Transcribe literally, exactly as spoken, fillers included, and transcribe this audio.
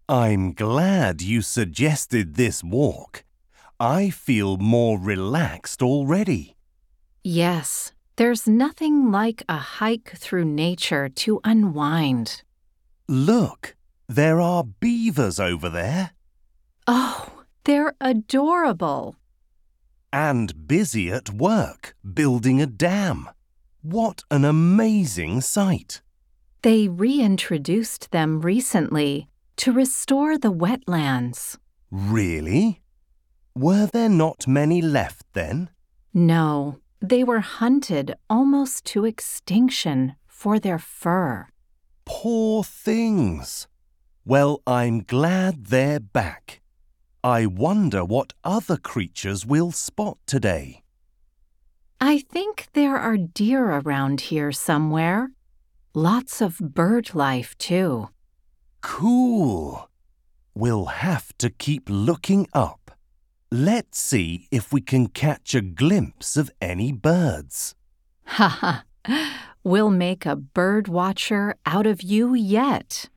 I'm glad you suggested this walk. I feel more relaxed already. Yes, there's nothing like a hike through nature to unwind. Look, there are beavers over there. Oh, they're adorable. And busy at work, building a dam. What an amazing sight! They reintroduced them recently to restore the wetlands. Really? Were there not many left then? No, they were hunted almost to extinction for their fur. Poor things. Well, I'm glad they're back. I wonder what other creatures we'll spot today. I think there are deer around here somewhere. Lots of bird life, too. Cool. We'll have to keep looking up. Let's see if we can catch a glimpse of any birds. Ha ha! We'll make a bird watcher out of you yet.